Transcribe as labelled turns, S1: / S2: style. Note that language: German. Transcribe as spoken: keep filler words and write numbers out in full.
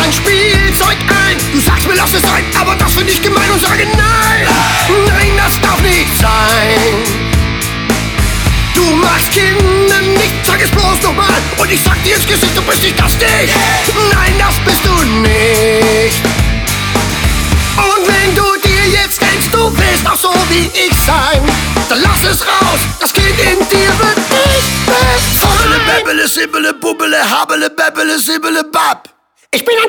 S1: mein Spielzeug ein. Du sagst mir, lass es sein, aber das finde ich gemein und sage nein. Nein, das darf nicht sein. Du magst Kinder nicht, sag es bloß nochmal. Und ich sag dir ins Gesicht, du bist nicht das nicht. Nein, das bist du nicht. Und wenn du dir jetzt denkst, du willst auch so wie ich sein, dann lass es raus, das Kind in dir wird nicht befreien. Bäbbele, sibbele, bubbele, habele, bäbbele, sibbele, bab. Ich bin ein